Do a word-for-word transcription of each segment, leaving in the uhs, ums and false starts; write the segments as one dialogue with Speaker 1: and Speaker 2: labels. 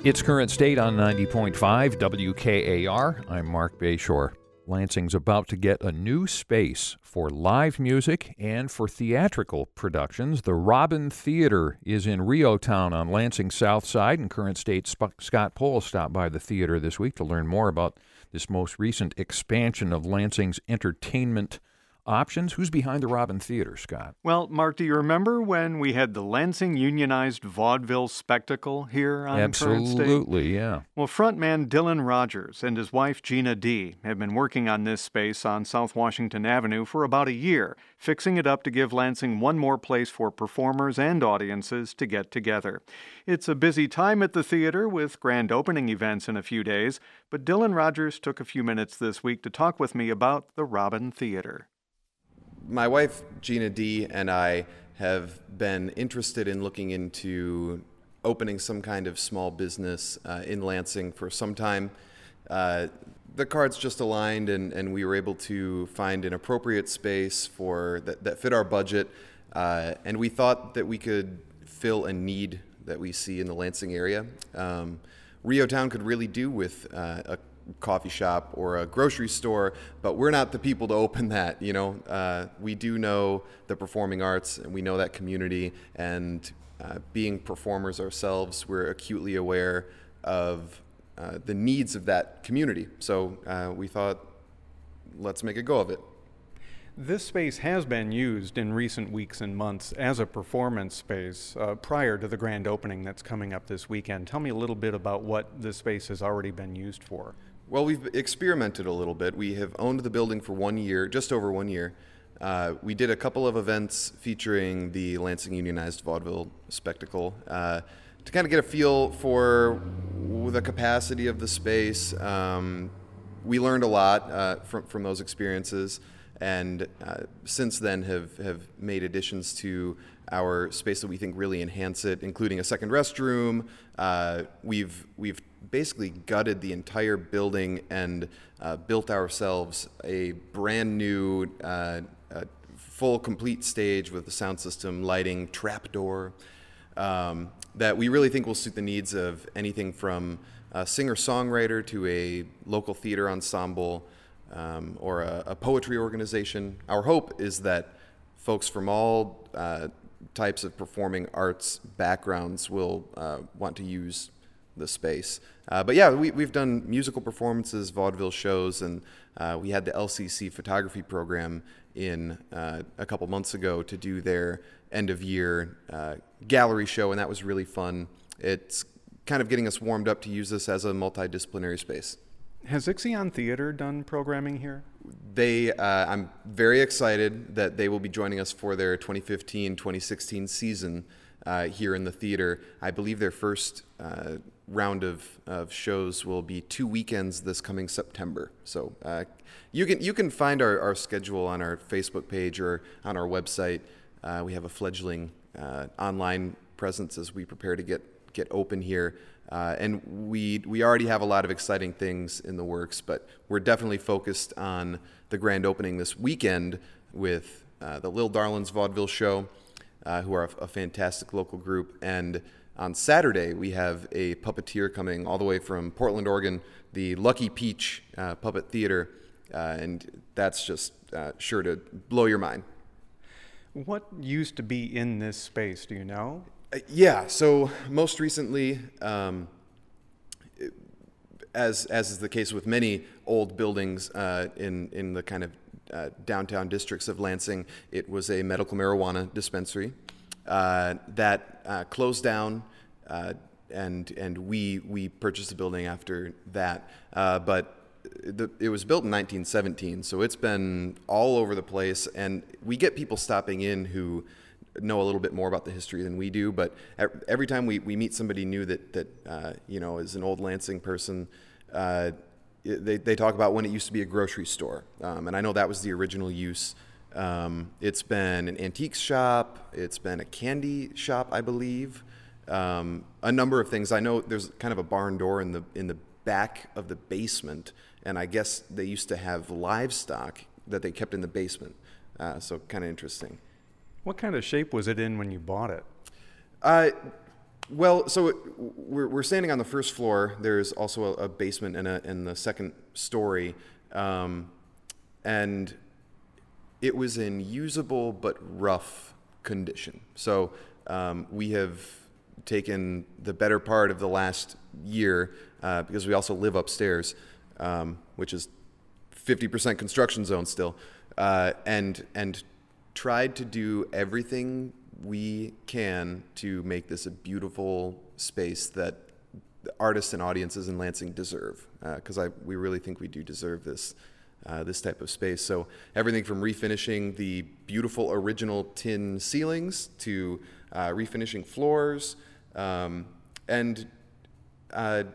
Speaker 1: It's Current State on ninety point five W K A R. I'm Mark Bayshore. Lansing's about to get a new space for live music and for theatrical productions. The Robin Theater is in Rio Town on Lansing's south side, and Current State Sp- Scott Pohl stopped by the theater this week to learn more about this most recent expansion of Lansing's entertainment options. Who's behind the Robin Theater, Scott?
Speaker 2: Well, Mark, do you remember when we had the Lansing Unionized Vaudeville Spectacle here on Current State?
Speaker 1: Absolutely, yeah.
Speaker 2: Well, frontman Dylan Rogers and his wife Gina Dee have been working on this space on South Washington Avenue for about a year, fixing it up to give Lansing one more place for performers and audiences to get together. It's a busy time at the theater with grand opening events in a few days, but Dylan Rogers took a few minutes this week to talk with me about the Robin Theater.
Speaker 3: My wife, Gina Dee, and I have been interested in looking into opening some kind of small business uh, in Lansing for some time. Uh, the cards just aligned, and, and we were able to find an appropriate space for that, that fit our budget, uh, and we thought that we could fill a need that we see in the Lansing area. Um, Rio Town could really do with uh, a coffee shop or a grocery store, but we're not the people to open that. You know, uh, we do know the performing arts, and we know that community, and uh, being performers ourselves, we're acutely aware of uh, the needs of that community. So uh, we thought, let's make a go of it.
Speaker 2: This space has been used in recent weeks and months as a performance space uh, prior to the grand opening that's coming up this weekend. Tell me a little bit about what this space has already been used for.
Speaker 3: Well, we've experimented a little bit. We have owned the building for one year, just over one year. Uh, we did a couple of events featuring the Lansing Unionized Vaudeville Spectacle uh, to kind of get a feel for the capacity of the space. Um, we learned a lot uh, from, from those experiences, and uh, since then have, have made additions to our space that we think really enhance it, including a second restroom. Uh, we've we've basically gutted the entire building and uh, built ourselves a brand new, uh, uh, full, complete stage with the sound system, lighting, trapdoor, um, that we really think will suit the needs of anything from a singer-songwriter to a local theater ensemble, um, or a, a poetry organization. Our hope is that folks from all uh, types of performing arts backgrounds will uh, want to use the space. Uh, but yeah, we, we've done musical performances, vaudeville shows, and uh, we had the L C C photography program in uh, a couple months ago to do their end of year uh, gallery show, and that was really fun. It's kind of getting us warmed up to use this as a multidisciplinary space.
Speaker 2: Has Ixion Theater done programming here?
Speaker 3: They, uh, I'm very excited that they will be joining us for their twenty fifteen twenty sixteen season uh, here in the theater. I believe their first uh, round of, of shows will be two weekends this coming September. So uh, you can you can find our, our schedule on our Facebook page or on our website. Uh, we have a fledgling uh, online presence as we prepare to get get open here. Uh, and we we already have a lot of exciting things in the works, but we're definitely focused on the grand opening this weekend with uh, the Lil Darlins Vaudeville Show, uh, who are a, a fantastic local group. And on Saturday, we have a puppeteer coming all the way from Portland, Oregon, the Lucky Peach uh, Puppet Theater, uh, and that's just uh, sure to blow your mind.
Speaker 2: What used to be in this space, do you know?
Speaker 3: Uh, yeah, so most recently, um, as as is the case with many old buildings uh, in in the kind of uh, downtown districts of Lansing, it was a medical marijuana dispensary uh, that uh, closed down, uh, and and we we purchased the building after that. Uh, but the, it was built in nineteen seventeen, so it's been all over the place, and we get people stopping in who know a little bit more about the history than we do, but every time we, we meet somebody new that, that uh, you know, is an old Lansing person, uh, they, they talk about when it used to be a grocery store. Um, and I know that was the original use. Um, it's been an antique shop. It's been a candy shop, I believe. Um, a number of things. I know there's kind of a barn door in the in the back of the basement, and I guess they used to have livestock that they kept in the basement. Uh, so kind of interesting.
Speaker 2: What kind of shape was it in when you bought it?
Speaker 3: Uh, Well, so it, we're, we're standing on the first floor. There's also a, a basement and, a, and the second story. Um, and it was in usable but rough condition. So um, we have taken the better part of the last year, uh, because we also live upstairs, um, which is fifty percent construction zone still, uh, and and tried to do everything we can to make this a beautiful space that the artists and audiences in Lansing deserve, because uh, I we really think we do deserve this uh, this type of space. So everything from refinishing the beautiful original tin ceilings to uh, refinishing floors, um, and uh,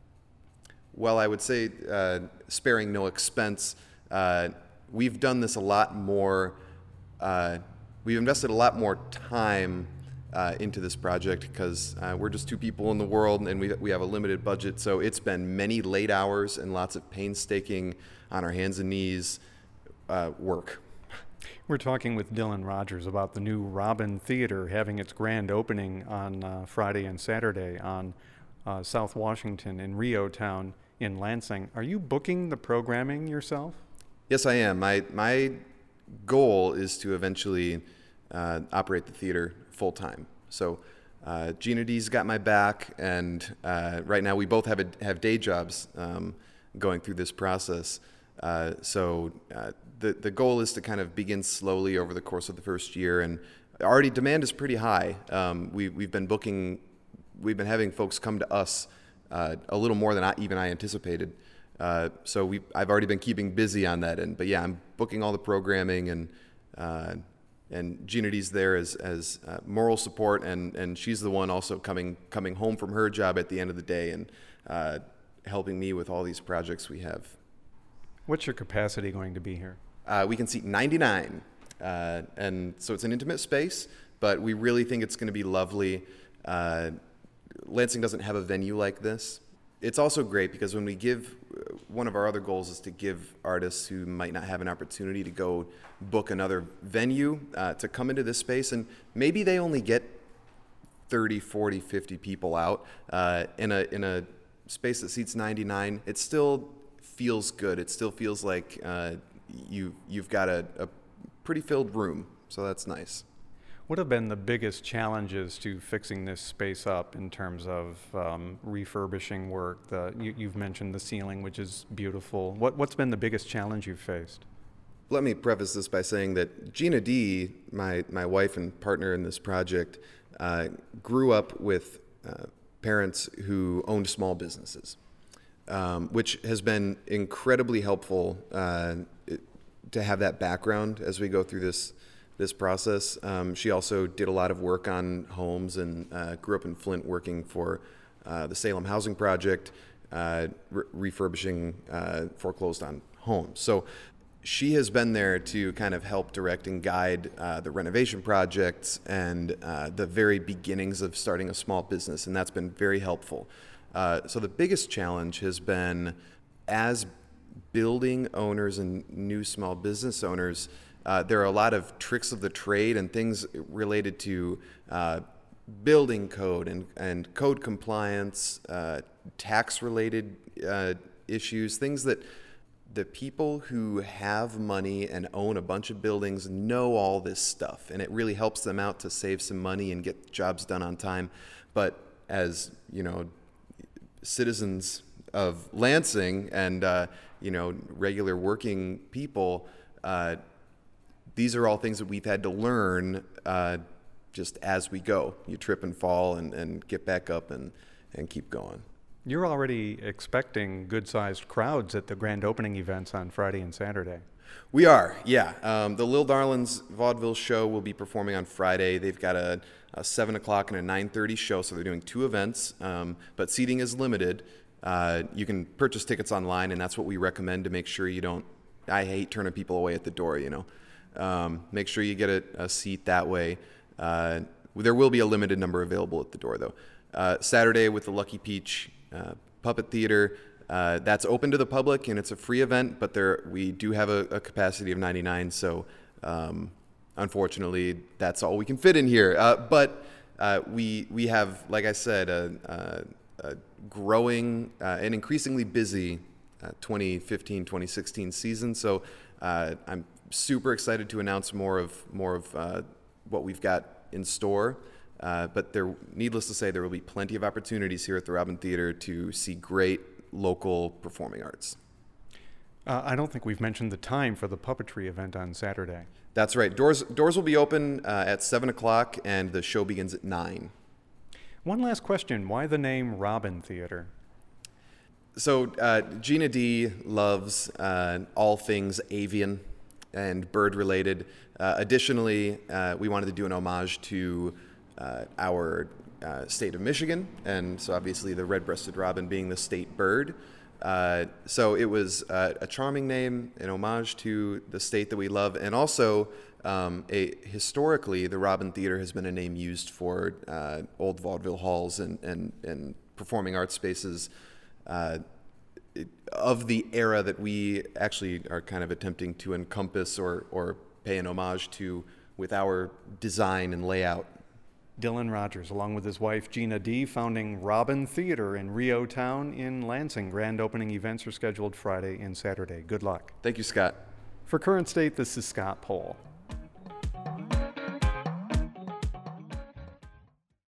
Speaker 3: well, I would say uh, sparing no expense. Uh, we've done this a lot more. Uh, we've invested a lot more time uh, into this project because uh, we're just two people in the world and we we have a limited budget. So it's been many late hours and lots of painstaking, on our hands and knees uh, work.
Speaker 2: We're talking with Dylan Rogers about the new Robin Theater having its grand opening on uh, Friday and Saturday on uh, South Washington in Rio Town in Lansing. Are you booking the programming yourself?
Speaker 3: Yes, I am. My my goal is to eventually uh, operate the theater full time. So uh, Gina D's got my back, and uh, right now we both have a, have day jobs um, going through this process. Uh, so uh, the the goal is to kind of begin slowly over the course of the first year, and already demand is pretty high. Um, we we've been booking, we've been having folks come to us uh, a little more than I, even I anticipated. Uh, so we I've already been keeping busy on that end. But yeah, I'm booking all the programming, and uh, and Gina D's there as as uh, moral support, and and she's the one also coming coming home from her job at the end of the day and uh, helping me with all these projects we have.
Speaker 2: What's your capacity going to be here?
Speaker 3: Uh, we can seat ninety-nine, uh, and so it's an intimate space, but we really think it's going to be lovely. Uh, Lansing doesn't have a venue like this. It's also great because when we give, one of our other goals is to give artists who might not have an opportunity to go book another venue uh, to come into this space, and maybe they only get thirty, forty, fifty people out uh, in a in a space that seats ninety-nine. It still feels good. It still feels like uh, you you've got a, a pretty filled room, so that's nice.
Speaker 2: What have been the biggest challenges to fixing this space up in terms of um, refurbishing work? The, you, you've mentioned the ceiling, which is beautiful. What, what's been the biggest challenge you've faced?
Speaker 3: Let me preface this by saying that Gina D, my, my wife and partner in this project, uh, grew up with uh, parents who owned small businesses, um, which has been incredibly helpful uh, to have that background as we go through this this process. Um, she also did a lot of work on homes and uh, grew up in Flint working for uh, the Salem Housing Project, uh, re- refurbishing uh, foreclosed on homes. So she has been there to kind of help direct and guide uh, the renovation projects and uh, the very beginnings of starting a small business, and that's been very helpful. Uh, so the biggest challenge has been, as building owners and new small business owners, Uh, there are a lot of tricks of the trade and things related to uh, building code and, and code compliance, uh, tax-related uh, issues, things that the people who have money and own a bunch of buildings know all this stuff, and it really helps them out to save some money and get jobs done on time. But as, you know, citizens of Lansing and, uh, you know, regular working people, uh, these are all things that we've had to learn uh, just as we go. You trip and fall and, and get back up and, and keep going.
Speaker 2: You're already expecting good-sized crowds at the grand opening events on Friday and Saturday.
Speaker 3: We are, yeah. Um, the Lil Darlings Vaudeville show will be performing on Friday. They've got a, a seven o'clock and a nine thirty show, so they're doing two events, um, but seating is limited. Uh, you can purchase tickets online, and that's what we recommend to make sure you don't, I hate turning people away at the door, you know. Um, make sure you get a, a seat that way. Uh, there will be a limited number available at the door, though. Uh, Saturday with the Lucky Peach uh, Puppet Theater, uh, that's open to the public and it's a free event, but there we do have a, a capacity of ninety-nine, so um, unfortunately that's all we can fit in here. Uh, but uh, we we have, like I said, a, a, a growing uh, and increasingly busy uh, twenty fifteen twenty sixteen season. So uh, I'm super excited to announce more of more of uh, what we've got in store. Uh, but there, needless to say, there will be plenty of opportunities here at the Robin Theater to see great local performing arts.
Speaker 2: Uh, I don't think we've mentioned the time for the puppetry event on Saturday.
Speaker 3: That's right. Doors doors will be open uh, at seven o'clock, and the show begins at nine.
Speaker 2: One last question: why the name Robin Theater?
Speaker 3: So uh, Gina D loves uh, all things avian and bird related. Uh, additionally, uh, we wanted to do an homage to uh, our uh, state of Michigan, and so obviously the red-breasted robin being the state bird. Uh, so it was uh, a charming name, an homage to the state that we love, and also um, a, historically the Robin Theater has been a name used for uh, old vaudeville halls and, and, and performing arts spaces uh, it, of the era that we actually are kind of attempting to encompass or, or pay an homage to with our design and layout.
Speaker 2: Dylan Rogers, along with his wife Gina D, founding Robin Theater in Rio Town in Lansing. Grand opening events are scheduled Friday and Saturday. Good luck.
Speaker 3: Thank you, Scott.
Speaker 2: For Current State, this is Scott Pohl.